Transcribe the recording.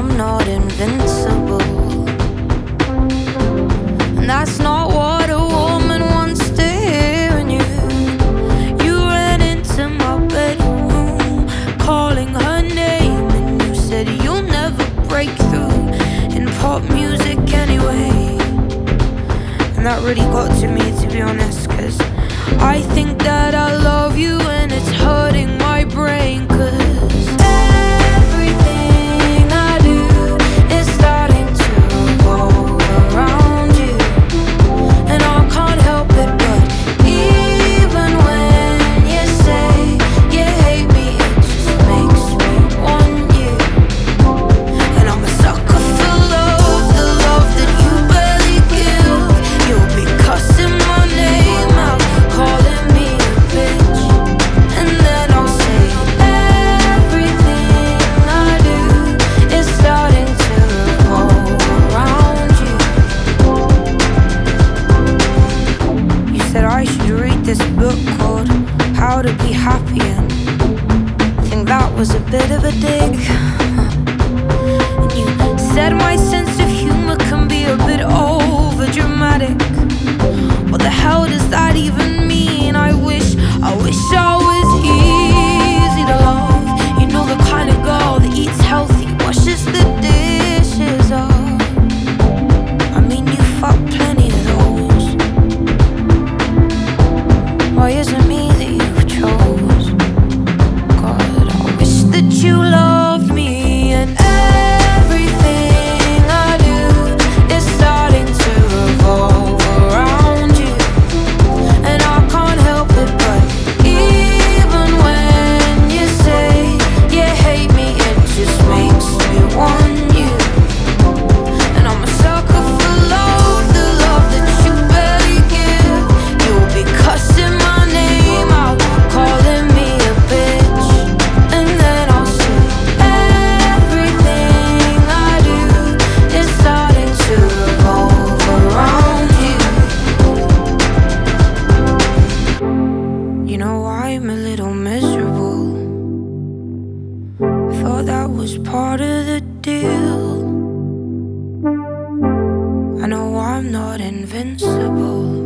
I'm not invincible. And that's not what a woman wants to hear. And you ran into my bedroom calling her name, and you said you'll never break through in pop music anyway. And that really got to me, to be honest, 'cause I think that I love you and it's hurting my brain, 'cause everything I do is starting to revolve around you. And I can't help it, but even when you say you hate me, it just makes me want you. And I'm a sucker for love, the love that you barely give. You'll be cussing my name out, calling me a bitch, and then I'll say everything I do is starting to revolve around you. You said I should read this book called How to Be Happy, and I think that was a bit of a dig. And you said my sense of humor can be a bit over dramatic. What the hell does that even mean? I wish I was easy to love. You know, the kind of girl that eats healthy, washes the dishes up. I mean, you fuck plenty of those. Why is it me that you've chose? God, I wish that you loved me, and everything I do is starting to revolve around you. And I can't help it, but even when you say you hate me, it just makes me want you. And I'm a sucker for love, the love that you barely give. You'll be cussing my name out, calling me a bitch, and then I'll say everything I do is starting to revolve around you. You know, I'm a little miserable. Thought that was part of the deal. I know I'm not invincible.